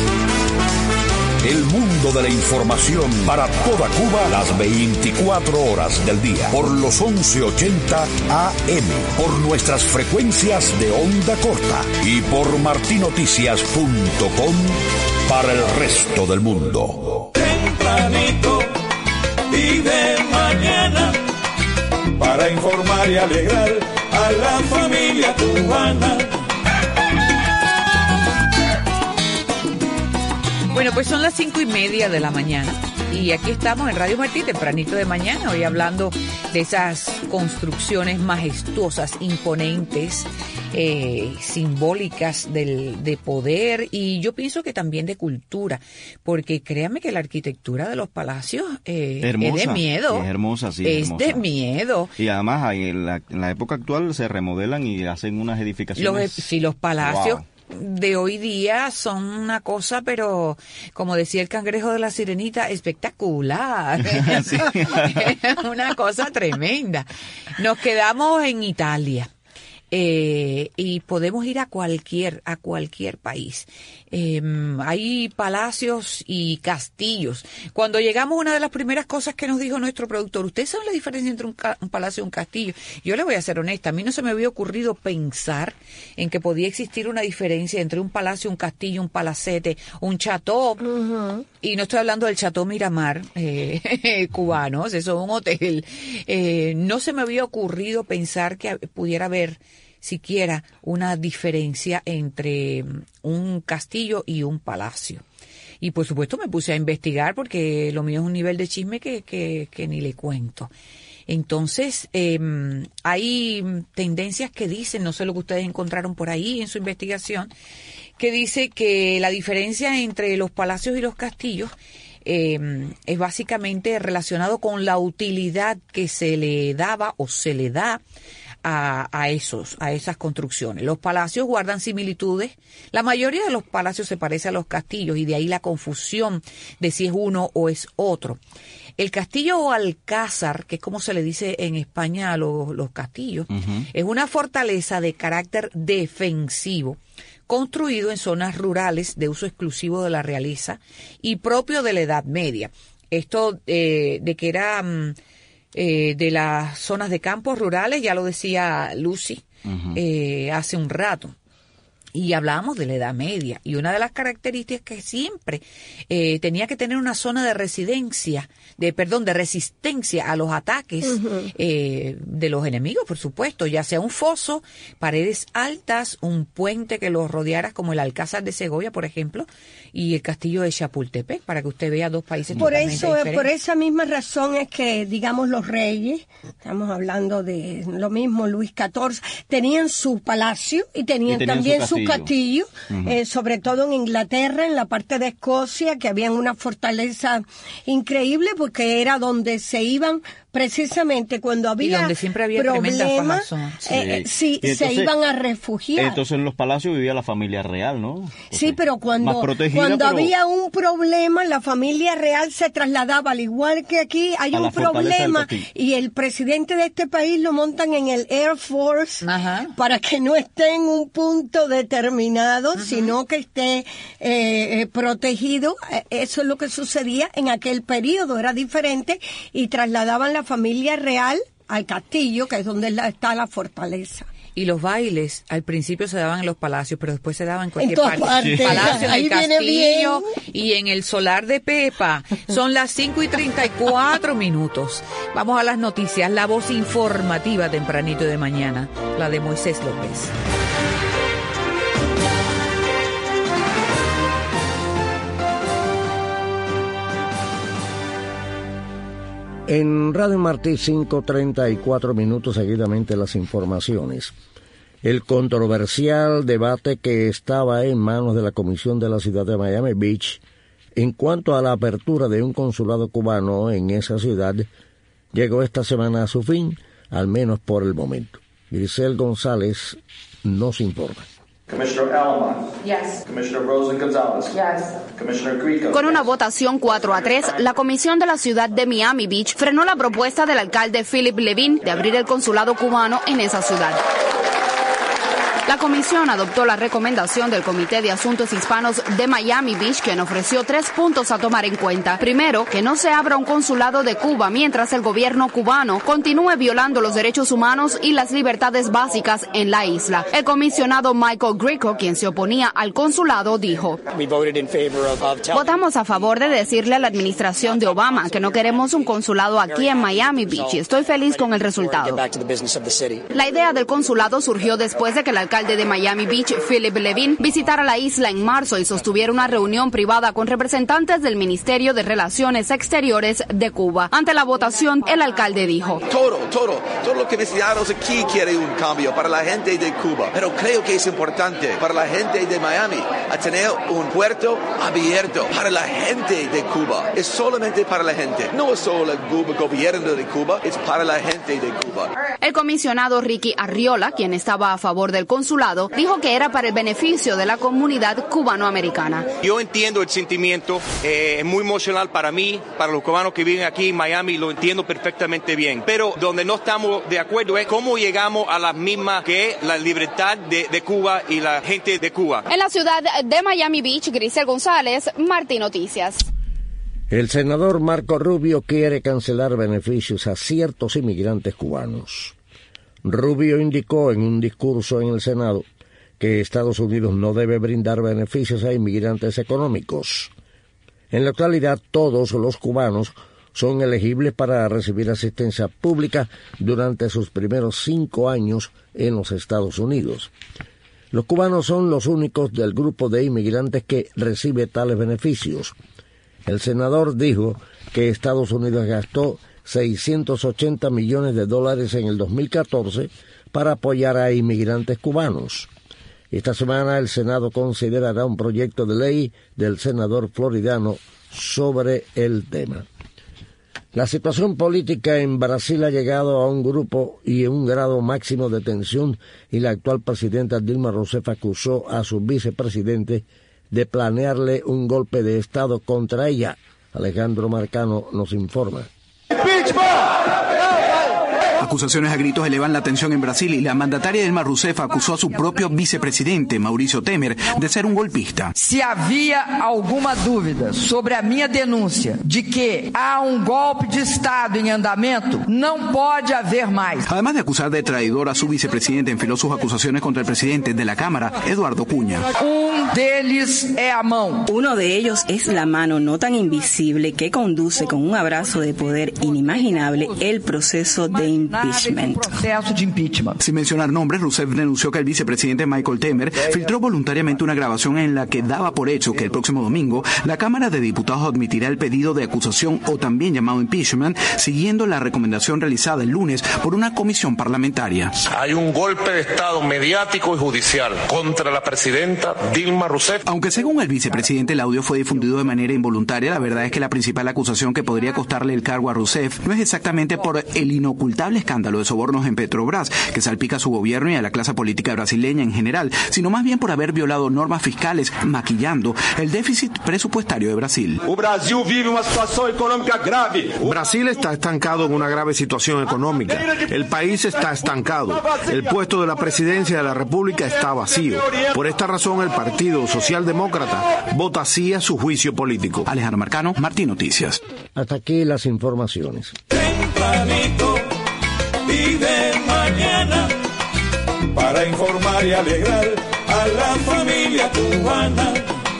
El mundo de la información para toda Cuba las veinticuatro horas del día por los once ochenta A M, por nuestras frecuencias de onda corta y por martinoticias punto com para el resto del mundo. Tempranito y de mañana para informar y alegrar a la familia cubana. Bueno, pues son las cinco y media de la mañana y aquí estamos en Radio Martí, tempranito de mañana, hoy hablando de esas construcciones majestuosas, imponentes, eh, simbólicas del, de poder y yo pienso que también de cultura, porque créanme que la arquitectura de los palacios eh, hermosa, es de miedo. Es hermosa, sí. Es hermosa. de miedo. Y además en la, en la época actual se remodelan y hacen unas edificaciones. Los, sí, los palacios. Wow. De hoy día son una cosa, pero como decía el cangrejo de la sirenita, espectacular. Sí. Una cosa tremenda. Nos quedamos en Italia. Eh, y podemos ir a cualquier a cualquier país. Eh, hay palacios y castillos. Cuando llegamos, una de las primeras cosas que nos dijo nuestro productor, ¿ustedes saben la diferencia entre un, un palacio y un castillo? Yo le voy a ser honesta, a mí no se me había ocurrido pensar en que podía existir una diferencia entre un palacio, un castillo, un palacete, un chateau. Uh-huh. Y no estoy hablando del Chateau Miramar eh, cubanos, eso es un hotel. Eh, no se me había ocurrido pensar que pudiera haber siquiera una diferencia entre un castillo y un palacio. Y por supuesto me puse a investigar porque lo mío es un nivel de chisme que, que, que ni le cuento. Entonces, eh, hay tendencias que dicen, no sé lo que ustedes encontraron por ahí en su investigación, que dice que la diferencia entre los palacios y los castillos eh, es básicamente relacionado con la utilidad que se le daba o se le da A, a esos, a esas construcciones. Los palacios guardan similitudes. La mayoría de los palacios se parece a los castillos y de ahí la confusión de si es uno o es otro. El castillo o alcázar, que es como se le dice en España a los, los castillos, uh-huh. es una fortaleza de carácter defensivo construido en zonas rurales de uso exclusivo de la realeza y propio de la Edad Media. Esto eh, de que era um, eh, de las zonas de campos rurales, ya lo decía Lucy uh-huh. eh, hace un rato. Y hablábamos de la Edad Media, y una de las características que siempre eh, tenía que tener una zona de residencia, de perdón, de resistencia a los ataques uh-huh. eh, de los enemigos, por supuesto, ya sea un foso, paredes altas, un puente que los rodeara, como el Alcázar de Segovia, por ejemplo, y el castillo de Chapultepec, para que usted vea dos países por totalmente eso, diferentes. Por esa misma razón es que, digamos, los reyes, estamos hablando de lo mismo, Luis catorce, tenían su palacio y tenían, y tenían también su castillo, castillo uh-huh. eh, sobre todo en Inglaterra, en la parte de Escocia, que habían una fortaleza increíble porque era donde se iban precisamente cuando había, y donde siempre había problemas, sí, eh, sí entonces, se iban a refugiar. Entonces en los palacios vivía la familia real, ¿no? Porque sí, pero cuando, protegida, cuando pero había un problema, la familia real se trasladaba, al igual que aquí hay un problema, y el presidente de este país lo montan en el Air Force Ajá. para que no esté en un punto determinado, Ajá. sino que esté eh, protegido. Eso es lo que sucedía en aquel periodo, era diferente, y trasladaban la familia real al castillo, que es donde está la fortaleza. Y los bailes al principio se daban en los palacios, pero después se daban en cualquier en parte. parte. Sí. Palacio, en Ahí el viene castillo bien. Y en el solar de Pepa. Son las cinco y treinta y cuatro minutos. Vamos a las noticias. La voz informativa tempranito de mañana, la de Moisés López. En Radio Martí, cinco treinta y cuatro minutos, seguidamente las informaciones. El controversial debate que estaba en manos de la Comisión de la Ciudad de Miami Beach en cuanto a la apertura de un consulado cubano en esa ciudad llegó esta semana a su fin, al menos por el momento. Grisel González nos informa. Commissioner Alman. Yes. Commissioner Rosa Gonzalez. Yes. Commissioner Grico. Con una votación cuatro a tres, la Comisión de la Ciudad de Miami Beach frenó la propuesta del alcalde Philip Levin de abrir el consulado cubano en esa ciudad. La comisión adoptó la recomendación del Comité de Asuntos Hispanos de Miami Beach, quien ofreció tres puntos a tomar en cuenta. Primero, que no se abra un consulado de Cuba mientras el gobierno cubano continúe violando los derechos humanos y las libertades básicas en la isla. El comisionado Michael Grico, quien se oponía al consulado, dijo: Votamos a favor de decirle a la administración de Obama que no queremos un consulado aquí en Miami Beach y estoy feliz con el resultado. La idea del consulado surgió después de que el alcalde de Miami Beach, Philip Levin, visitara la isla en marzo y sostuviera una reunión privada con representantes del Ministerio de Relaciones Exteriores de Cuba. Ante la votación, el alcalde dijo: Todo, todo, todos los comisionados aquí quieren un cambio para la gente de Cuba, pero creo que es importante para la gente de Miami a tener un puerto abierto para la gente de Cuba. Es solamente para la gente, no es solo el gobierno de Cuba, es para la gente de Cuba. El comisionado Ricky Arriola, quien estaba a favor del consulado, dijo que era para el beneficio de la comunidad cubanoamericana. Yo entiendo el sentimiento, eh, es muy emocional para mí, para los cubanos que viven aquí en Miami, lo entiendo perfectamente bien. Pero donde no estamos de acuerdo es cómo llegamos a la misma que es la libertad de, de Cuba y la gente de Cuba. En la ciudad de Miami Beach, Grisel González, Martí Noticias. El senador Marco Rubio quiere cancelar beneficios a ciertos inmigrantes cubanos. Rubio indicó en un discurso en el Senado que Estados Unidos no debe brindar beneficios a inmigrantes económicos. En la actualidad, todos los cubanos son elegibles para recibir asistencia pública durante sus primeros cinco años en los Estados Unidos. Los cubanos son los únicos del grupo de inmigrantes que recibe tales beneficios. El senador dijo que Estados Unidos gastó seiscientos ochenta millones de dólares en el dos mil catorce para apoyar a inmigrantes cubanos. Esta semana el Senado considerará un proyecto de ley del senador floridano sobre el tema. La situación política en Brasil ha llegado a un grupo y un grado máximo de tensión y la actual presidenta Dilma Rousseff acusó a su vicepresidente de planearle un golpe de Estado contra ella. Alejandro Marcano nos informa. Acusaciones a gritos elevan la tensión en Brasil y la mandataria Dilma Rousseff acusó a su propio vicepresidente, Mauricio Temer, de ser un golpista. Se havia alguma dúvida sobre a minha denúncia de que há um golpe de Estado em andamento, não pode haver mais. Además de acusar de traidor a su vicepresidente, enfiló sus acusaciones contra el presidente de la Cámara, Eduardo Cunha. Um deles é a mão. Uno de ellos es la mano no tan invisible que conduce con un abrazo de poder inimaginable el proceso de impeachment. Sin mencionar nombres, Rousseff denunció que el vicepresidente Michael Temer filtró voluntariamente una grabación en la que daba por hecho que el próximo domingo la Cámara de Diputados admitirá el pedido de acusación o también llamado impeachment, siguiendo la recomendación realizada el lunes por una comisión parlamentaria. Hay un golpe de Estado mediático y judicial contra la presidenta Dilma Rousseff. Aunque según el vicepresidente el audio fue difundido de manera involuntaria, la verdad es que la principal acusación que podría costarle el cargo a Rousseff no es exactamente por el inocultable escándalo de sobornos en Petrobras, que salpica a su gobierno y a la clase política brasileña en general, sino más bien por haber violado normas fiscales, maquillando el déficit presupuestario de Brasil. Brasil vive una situación económica grave. Brasil está estancado en una grave situación económica. El país está estancado. El puesto de la presidencia de la República está vacío. Por esta razón, el Partido Socialdemócrata vota sí a su juicio político. Alejandro Marcano, Martín Noticias. Hasta aquí las informaciones. Tempranito y de mañana para informar y alegrar a la familia cubana.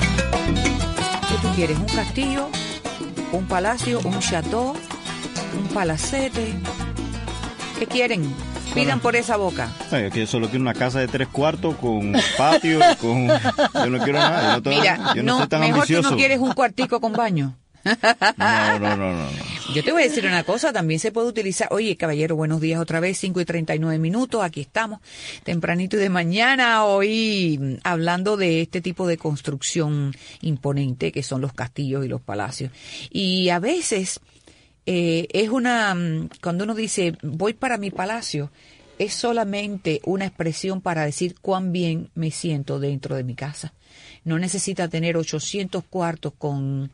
¿Qué tú quieres? ¿Un castillo? ¿Un palacio? ¿Un chateau? ¿Un palacete? ¿Qué quieren? Pidan por esa boca. Ay, que yo solo quiero una casa de tres cuartos con patio, con... Yo no quiero nada. Yo, todo... Mira, yo no, no soy tan mejor ambicioso. tú no quieres un cuartico con baño. No, no, no, no, no. Yo te voy a decir una cosa, también se puede utilizar. Oye, caballero, buenos días otra vez, cinco y treinta y nueve minutos, aquí estamos, tempranito y de mañana, hoy hablando de este tipo de construcción imponente que son los castillos y los palacios. Y a veces eh, es una, cuando uno dice voy para mi palacio, es solamente una expresión para decir cuán bien me siento dentro de mi casa. No necesita tener ochocientos cuartos con,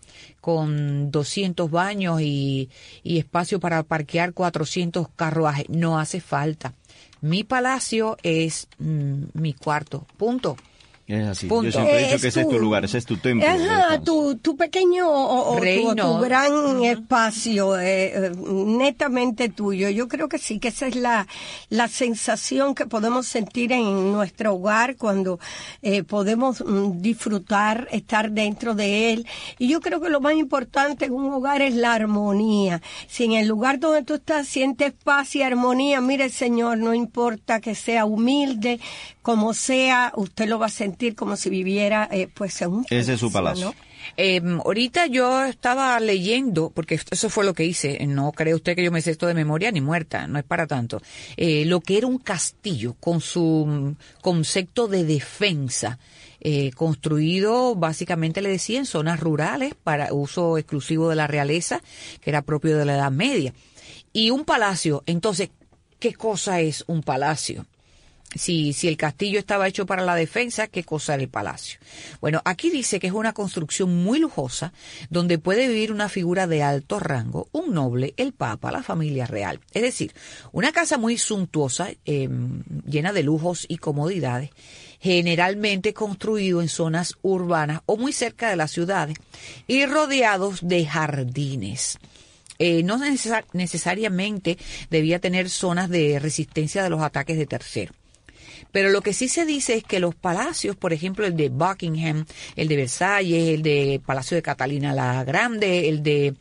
con doscientos baños y, y espacio para parquear cuatrocientos carruajes. No hace falta. Mi palacio es mm, mi cuarto. Punto. Es así. Punto. Yo siempre he dicho Es que ese es tu lugar, ese es tu templo. Ajá, tu, tu pequeño o, o tu, o tu gran espacio, eh, netamente tuyo. Yo creo que sí, que esa es la, la sensación que podemos sentir en nuestro hogar cuando eh, podemos mm, disfrutar, estar dentro de él. Y yo creo que lo más importante en un hogar es la armonía. Si en el lugar donde tú estás sientes paz y armonía, mire, Señor, no importa que sea humilde, como sea, usted lo va a sentir como si viviera eh, pues en un ese es su palacio, ¿no? Eh, ahorita yo estaba leyendo, porque eso fue lo que hice, no cree usted que yo me sé esto de memoria ni muerta, no es para tanto, eh, lo que era un castillo con su concepto de defensa, eh, construido básicamente, le decía, en zonas rurales para uso exclusivo de la realeza, que era propio de la Edad Media. Y un palacio, entonces, ¿qué cosa es un palacio? Si, si el castillo estaba hecho para la defensa, ¿qué cosa era el palacio? Bueno, aquí dice que es una construcción muy lujosa, donde puede vivir una figura de alto rango, un noble, el papa, la familia real. Es decir, una casa muy suntuosa, eh, llena de lujos y comodidades, generalmente construido en zonas urbanas o muy cerca de las ciudades, y rodeados de jardines. Eh, no neces- necesariamente debía tener zonas de resistencia de los ataques de terceros. Pero lo que sí se dice es que los palacios, por ejemplo, el de Buckingham, el de Versalles, el de Palacio de Catalina la Grande, el de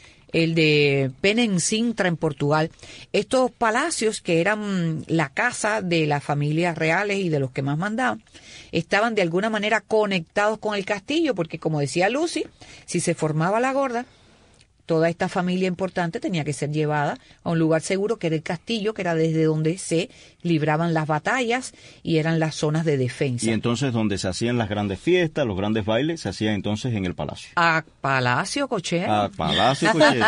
el de Penencintra en Portugal, estos palacios que eran la casa de las familias reales y de los que más mandaban, estaban de alguna manera conectados con el castillo, porque como decía Lucy, si se formaba la gorda, toda esta familia importante tenía que ser llevada a un lugar seguro, que era el castillo, que era desde donde se libraban las batallas y eran las zonas de defensa. Y entonces donde se hacían las grandes fiestas, los grandes bailes, se hacían entonces en el palacio. A Palacio Cochero. A Palacio Cochero.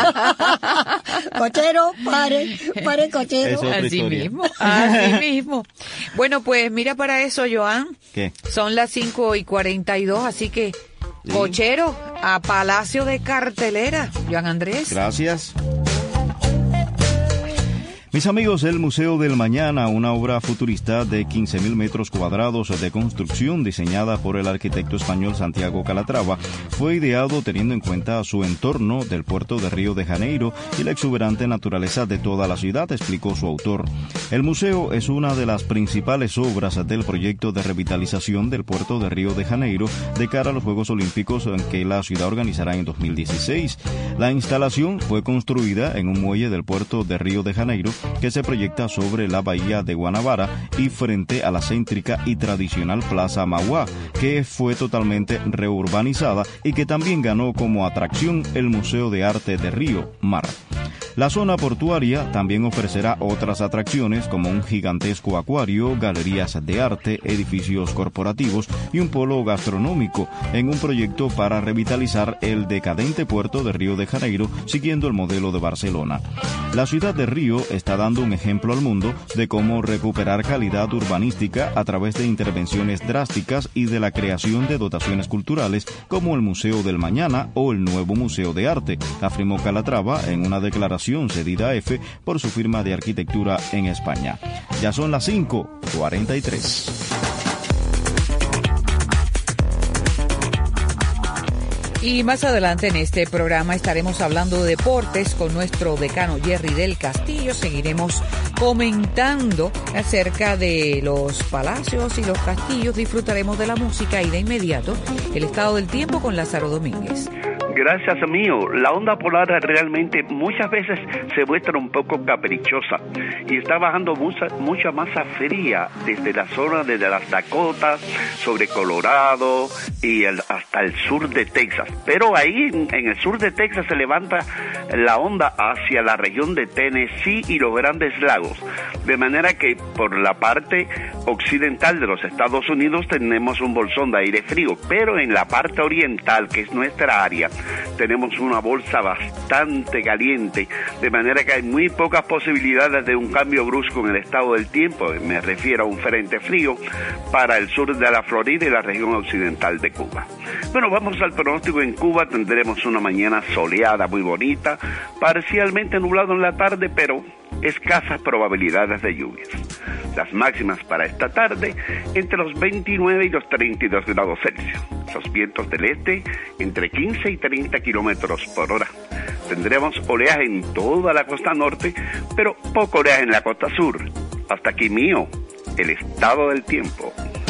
Cochero, pare, pare cochero. Así mismo, así mismo. Bueno, pues mira para eso, Joan. ¿Qué? Son las cinco y cuarenta y dos, así que sí. Cochero, a Palacio de Cartelera, Joan Andrés. Gracias. Mis amigos, el Museo del Mañana, una obra futurista de quince mil metros cuadrados de construcción diseñada por el arquitecto español Santiago Calatrava, fue ideado teniendo en cuenta su entorno del puerto de Río de Janeiro y la exuberante naturaleza de toda la ciudad, explicó su autor. El museo es una de las principales obras del proyecto de revitalización del puerto de Río de Janeiro de cara a los Juegos Olímpicos en que la ciudad organizará en dos mil dieciséis. La instalación fue construida en un muelle del puerto de Río de Janeiro que se proyecta sobre la bahía de Guanabara y frente a la céntrica y tradicional Plaza Mauá, que fue totalmente reurbanizada y que también ganó como atracción el Museo de Arte de Río Mar. La zona portuaria también ofrecerá otras atracciones como un gigantesco acuario, galerías de arte, edificios corporativos y un polo gastronómico en un proyecto para revitalizar el decadente puerto de Río de Janeiro siguiendo el modelo de Barcelona. La ciudad de Río está dando un ejemplo al mundo de cómo recuperar calidad urbanística a través de intervenciones drásticas y de la creación de dotaciones culturales como el Museo del Mañana o el nuevo Museo de Arte, afirmó Calatrava en una declaración cedida a EFE por su firma de arquitectura en España. Ya son las cinco cuarenta y tres. Y más adelante en este programa estaremos hablando de deportes con nuestro decano Jerry del Castillo. Seguiremos comentando acerca de los palacios y los castillos. Disfrutaremos de la música y de inmediato el estado del tiempo con Lázaro Domínguez. Gracias mío, la onda polar realmente muchas veces se muestra un poco caprichosa y está bajando mucha, mucha masa fría desde la zona de las Dakotas, sobre Colorado y el, hasta el sur de Texas. Pero ahí en, en el sur de Texas se levanta la onda hacia la región de Tennessee y los Grandes Lagos. De manera que por la parte occidental de los Estados Unidos tenemos un bolsón de aire frío, pero en la parte oriental, que es nuestra área, tenemos una bolsa bastante caliente, de manera que hay muy pocas posibilidades de un cambio brusco en el estado del tiempo. Me refiero a un frente frío para el sur de la Florida y la región occidental de Cuba. Bueno, vamos al pronóstico. En Cuba tendremos una mañana soleada, muy bonita, parcialmente nublado en la tarde, pero escasas probabilidades de lluvias. Las máximas para esta tarde entre los veintinueve y los treinta y dos grados Celsius. Los vientos del este entre quince y treinta kilómetros por hora. Tendremos oleaje en toda la costa norte, pero poco oleaje en la costa sur. Hasta aquí mío, el estado del tiempo.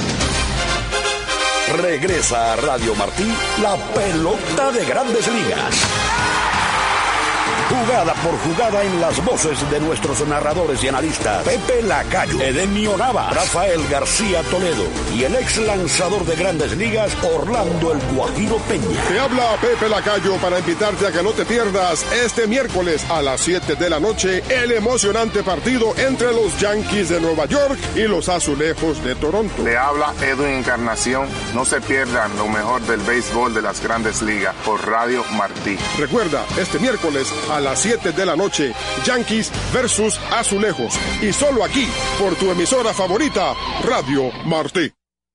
Regresa a Radio Martí, la pelota de Grandes Ligas. Jugada por jugada en las voces de nuestros narradores y analistas Pepe Lacayo, Edenio Nava, Rafael García Toledo y el ex lanzador de Grandes Ligas Orlando El Guajiro Peña. Te habla Pepe Lacayo para invitarte a que no te pierdas este miércoles a las siete de la noche el emocionante partido entre los Yankees de Nueva York y los Azulejos de Toronto. Le habla Edwin Encarnación. No se pierdan lo mejor del béisbol de las Grandes Ligas por Radio Martí. Recuerda, este miércoles a las siete de la noche, Yankees versus Azulejos. Y solo aquí, por tu emisora favorita, Radio Martí.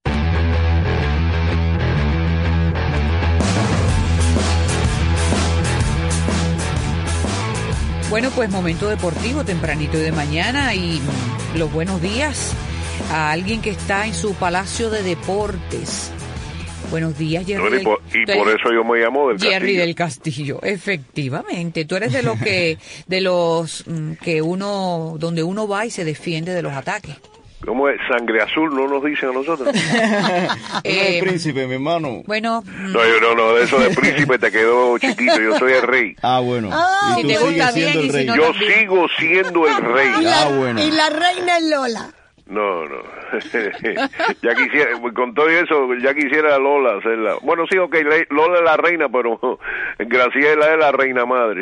Bueno, pues momento deportivo tempranito de mañana y los buenos días a alguien que está en su palacio de deportes. Buenos días, Jerry. No, y por, y por eso yo me llamo del Jerry Castillo. del Castillo, efectivamente. Tú eres de los que, de los que uno, donde uno va y se defiende de los ataques. ¿Cómo es? Sangre azul, no nos dicen a nosotros. eh, príncipe, mi hermano. Bueno. No, yo no, no, de eso de príncipe te quedó chiquito, yo soy el rey. Ah, bueno. Ah, y tú si te sigues siendo el rey. No yo también. sigo siendo el rey. Y la, ah, bueno. Y la reina es Lola. No, no. Ya quisiera, con todo eso, ya quisiera Lola hacerla. Bueno, sí, ok, Lola es la reina, pero Graciela es la reina madre.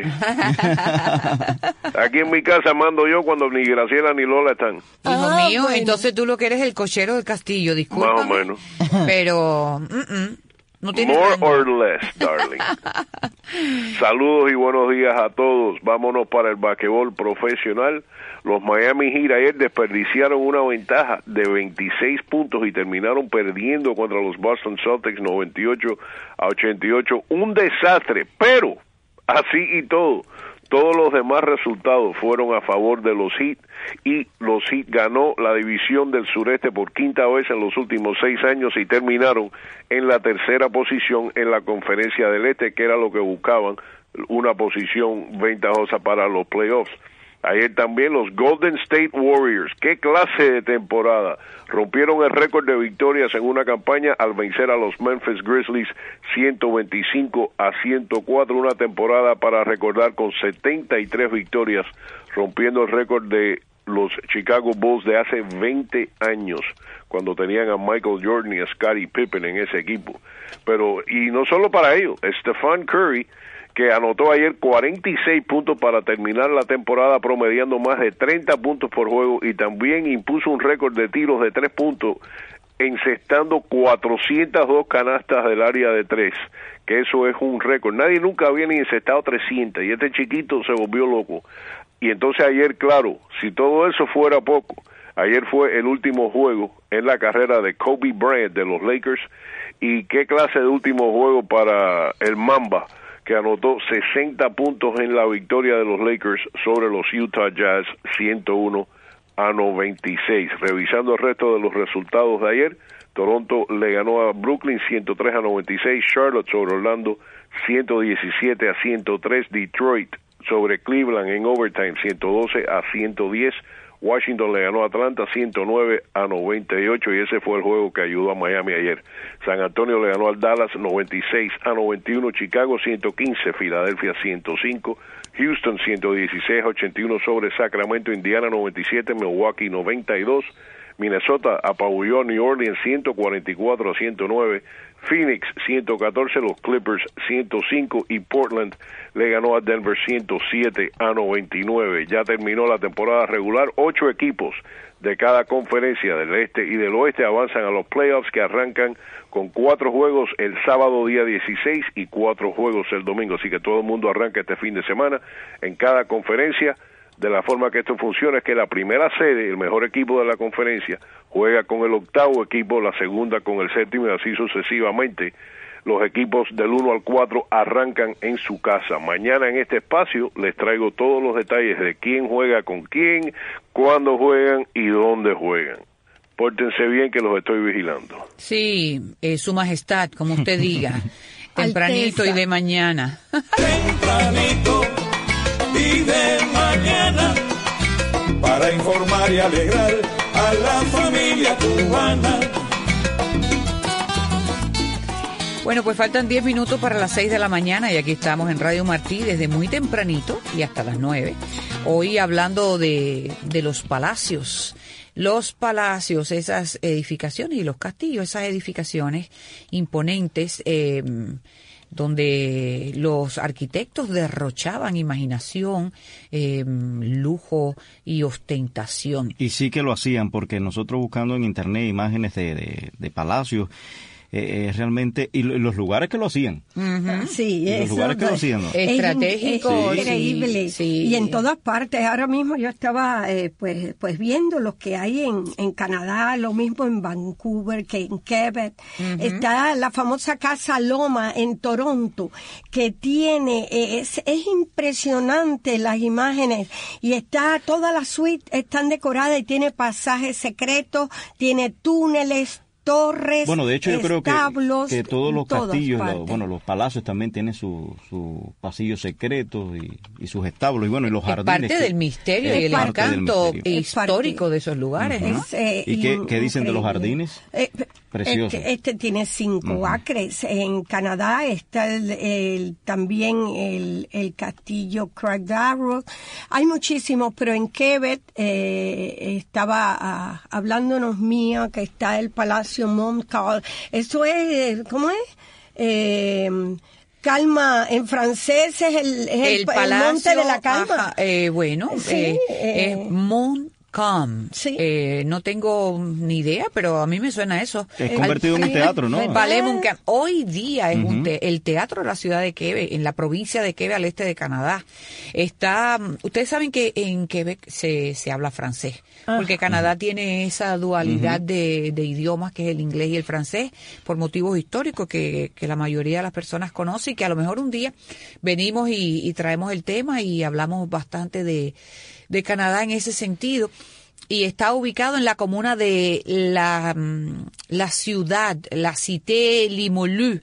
Aquí en mi casa mando yo cuando ni Graciela ni Lola están. Hijo Ah, mío, bueno. entonces tú lo que eres el cochero del castillo, disculpa. Más o menos. Pero, mm, mm, no tiene More rango. or less, darling. Saludos y buenos días a todos. Vámonos para el basquetbol profesional. Los Miami Heat ayer desperdiciaron una ventaja de veintiséis puntos y terminaron perdiendo contra los Boston Celtics noventa y ocho a ochenta y ocho. Un desastre, pero así y todo, Todos los demás resultados fueron a favor de los Heat y los Heat ganó la división del sureste por quinta vez en los últimos seis años y terminaron en la tercera posición en la conferencia del este, que era lo que buscaban, una posición ventajosa para los playoffs. Ayer también los Golden State Warriors, qué clase de temporada, rompieron el récord de victorias en una campaña al vencer a los Memphis Grizzlies ciento veinticinco a ciento cuatro, una temporada para recordar con setenta y tres victorias, rompiendo el récord de los Chicago Bulls de hace veinte años, cuando tenían a Michael Jordan y a Scottie Pippen en ese equipo. Pero, y no solo para ello, Stephen Curry, que anotó ayer cuarenta y seis puntos para terminar la temporada promediando más de treinta puntos por juego y también impuso un récord de tiros de tres puntos encestando cuatrocientas dos canastas del área de tres, que eso es un récord. Nadie nunca había ni encestado trescientas y este chiquito se volvió loco. Y entonces ayer, claro, si todo eso fuera poco, ayer fue el último juego en la carrera de Kobe Bryant de los Lakers y qué clase de último juego para el Mamba, que anotó sesenta puntos en la victoria de los Lakers sobre los Utah Jazz ciento uno a noventa y seis. Revisando el resto de los resultados de ayer, Toronto le ganó a Brooklyn ciento tres a noventa y seis, Charlotte sobre Orlando ciento diecisiete a ciento tres, Detroit sobre Cleveland en overtime ciento doce a ciento diez, Washington le ganó a Atlanta ciento nueve a noventa y ocho y ese fue el juego que ayudó a Miami ayer. San Antonio le ganó al Dallas noventa y seis a noventa y uno, Chicago ciento quince, Filadelfia ciento cinco, Houston ciento dieciséis a ochenta y uno sobre Sacramento, Indiana noventa y siete, Milwaukee noventa y dos, Minnesota apabulló a New Orleans ciento cuarenta y cuatro a ciento nueve, Phoenix ciento catorce, los Clippers ciento cinco y Portland le ganó a Denver ciento siete a noventa y nueve. Ya terminó la temporada regular, ocho equipos de cada conferencia del este y del oeste avanzan a los playoffs que arrancan con cuatro juegos el sábado día dieciséis y cuatro juegos el domingo, así que todo el mundo arranca este fin de semana en cada conferencia. De la forma que esto funciona es que la primera sede, el mejor equipo de la conferencia, juega con el octavo equipo, la segunda con el séptimo y así sucesivamente. Los equipos del uno al cuatro arrancan en su casa. Mañana en este espacio les traigo todos los detalles de quién juega con quién, cuándo juegan y dónde juegan. Pórtense bien que los estoy vigilando. Sí, eh, su majestad, como usted diga, tempranito Alteza. Y de mañana. Tempranito y de mañana, para informar y alegrar a la familia cubana. Bueno, pues faltan diez minutos para las seis de la mañana y aquí estamos en Radio Martí desde muy tempranito y hasta las nueve. Hoy hablando de, de los palacios. Los palacios, esas edificaciones y los castillos, esas edificaciones imponentes, eh, donde los arquitectos derrochaban imaginación, eh, lujo y ostentación. Y sí que lo hacían, porque nosotros buscando en internet imágenes de, de, de palacios, eh, eh, realmente, y los lugares que lo hacían. Uh-huh. Sí, y los lugares que lo hacían, ¿no? Estratégico. Es increíble. Sí, sí. Y en todas partes. Ahora mismo yo estaba eh, pues pues viendo los que hay en, en Canadá, lo mismo en Vancouver, que en Quebec. Uh-huh. Está la famosa Casa Loma en Toronto, que tiene, eh, es, es impresionante las imágenes. Y está, toda la suite están decoradas y tiene pasajes secretos, tiene túneles, torres, bueno, de hecho yo creo que, que todos los castillos, los, bueno, los palacios también tienen sus su pasillos secretos y, y sus establos y bueno, y los es jardines. Parte del misterio y el encanto histórico de esos lugares, ¿no? Es, eh, ¿Y qué, qué dicen de los jardines? Eh, Preciosos. Este, este tiene cinco uh-huh. acres. En Canadá está el, el, también el, el castillo Craigdarroch. Hay muchísimos, pero en Quebec eh, estaba uh, hablándonos mía que está el Palacio Montcalm. Eso es, ¿cómo es? Eh, calma, en francés es el, es el, el, palacio, el monte de la calma. Ajá, eh, bueno, sí, eh, eh, es Mont com. Sí. Eh, no tengo ni idea, pero a mí me suena eso. Es convertido en un teatro, ¿no? Ballet Montcalm. Hoy día es uh-huh. un te- el teatro de la ciudad de Quebec, en la provincia de Quebec, al este de Canadá. Está, ustedes saben que en Quebec se, se habla francés, porque uh-huh. Canadá tiene esa dualidad uh-huh. de, de idiomas que es el inglés y el francés, por motivos históricos que, que la mayoría de las personas conocen y que a lo mejor un día venimos y, y traemos el tema y hablamos bastante de, de Canadá en ese sentido. Y está ubicado en la comuna de la, la ciudad, la Cité Limoilou.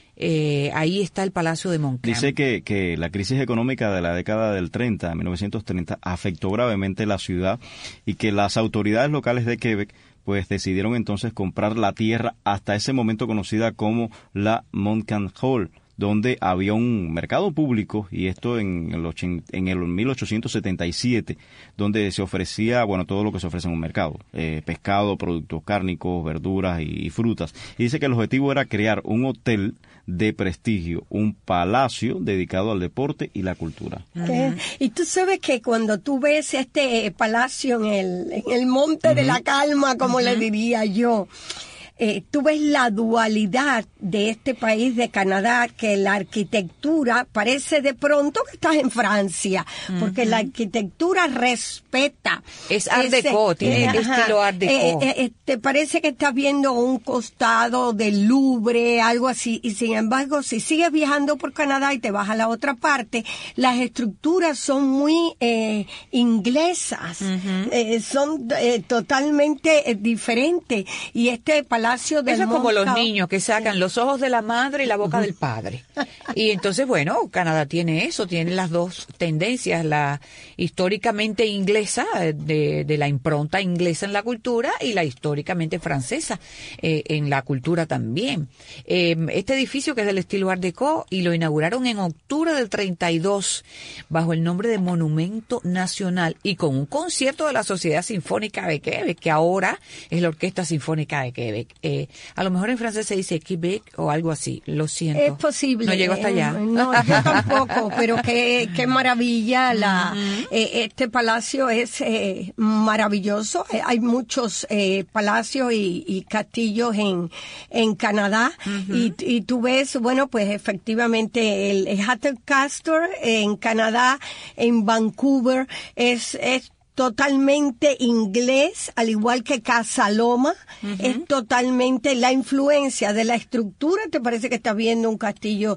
Eh, ahí está el Palacio de Montcalm. Dice que, que la crisis económica de la década del treinta, mil novecientos treinta, afectó gravemente la ciudad y que las autoridades locales de Quebec pues decidieron entonces comprar la tierra hasta ese momento conocida como la Montcalm Hall, donde había un mercado público, y esto en el, ochen, en el mil ochocientos setenta y siete, donde se ofrecía, bueno, todo lo que se ofrece en un mercado, eh, pescado, productos cárnicos, verduras y, y frutas. Y dice que el objetivo era crear un hotel de prestigio, un palacio dedicado al deporte y la cultura. Uh-huh. Y tú sabes que cuando tú ves este palacio en el, en el Monte uh-huh. de la Calma, como uh-huh. le diría yo, Eh, tú ves la dualidad de este país de Canadá, que la arquitectura parece de pronto que estás en Francia, porque uh-huh. la arquitectura respeta. Es Art Deco, tiene eh, estilo Art Deco. Eh, eh, te parece que estás viendo un costado del Louvre, algo así, y sin embargo, si sigues viajando por Canadá y te vas a la otra parte, las estructuras son muy eh, inglesas, uh-huh. eh, son eh, totalmente eh, diferentes, y este palacio Eso es como los niños que sacan los ojos de la madre y la boca uh-huh. del padre. Y entonces, bueno, Canadá tiene eso, tiene las dos tendencias, la históricamente inglesa, de, de la impronta inglesa en la cultura, y la históricamente francesa eh, en la cultura también. Eh, este edificio, que es del estilo Art Deco, y lo inauguraron en octubre del treinta y dos, bajo el nombre de Monumento Nacional, y con un concierto de la Sociedad Sinfónica de Quebec, que ahora es la Orquesta Sinfónica de Quebec. Eh, a lo mejor en francés se dice Quebec o algo así, lo siento. Es posible. No llego hasta allá. Eh, no, yo tampoco, pero qué, qué maravilla. La, uh-huh. eh, este palacio es eh, maravilloso. Eh, hay muchos eh, palacios y, y castillos en, en Canadá. Uh-huh. y, y tú ves, bueno, pues efectivamente el, el Hatton Castle en Canadá, en Vancouver, es, es totalmente inglés, al igual que Casa Loma, uh-huh. es totalmente la influencia de la estructura. Te parece que estás viendo un castillo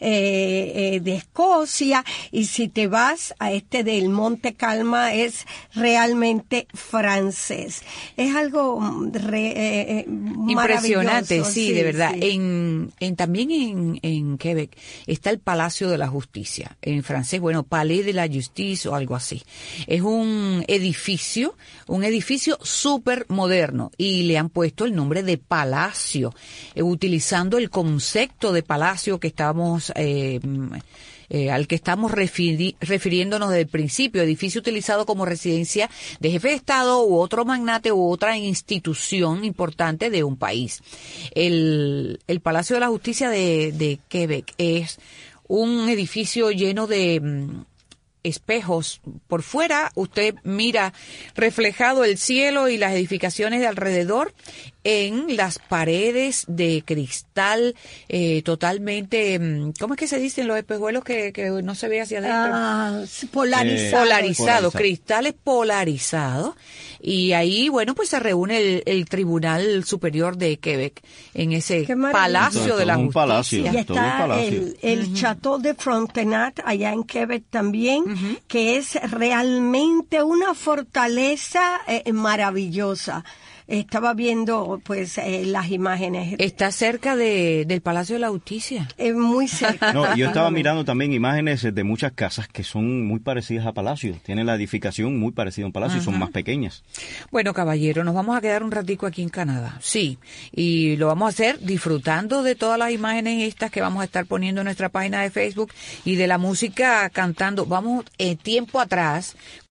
eh, eh, de Escocia, y si te vas a este del Monte Calma, es realmente francés. Es algo re, eh, impresionante, sí, sí, de verdad. Sí. En, en también en, en Quebec está el Palacio de la Justicia, en francés, bueno, Palais de la Justice o algo así. Es un edificio, un edificio súper moderno, y le han puesto el nombre de palacio, eh, utilizando el concepto de palacio que estábamos eh, eh, al que estamos refiri- refiriéndonos desde el principio, edificio utilizado como residencia de jefe de Estado u otro magnate u otra institución importante de un país. El, el Palacio de la Justicia de, de Quebec es un edificio lleno de espejos. Por fuera usted mira reflejado el cielo y las edificaciones de alrededor en las paredes de cristal eh, totalmente, ¿cómo es que se dicen los espejuelos que, que no se ve hacia adentro? Ah, polarizado. Eh, polarizado, cristales polarizados. Y ahí, bueno, pues se reúne el, el Tribunal Superior de Quebec en ese Palacio de la Justicia. Palacio, y está el, el uh-huh. Château de Frontenac allá en Quebec también, uh-huh. que es realmente una fortaleza eh, maravillosa. Estaba viendo pues eh, las imágenes. Está cerca de, del Palacio de la Justicia. Es muy cerca. No, yo estaba mirando también imágenes de muchas casas que son muy parecidas a palacios. Tienen la edificación muy parecida a un palacio, uh-huh. son más pequeñas. Bueno, caballero, nos vamos a quedar un ratico aquí en Canadá. Sí, y lo vamos a hacer disfrutando de todas las imágenes estas que vamos a estar poniendo en nuestra página de Facebook, y de la música cantando. Vamos eh, tiempo atrás,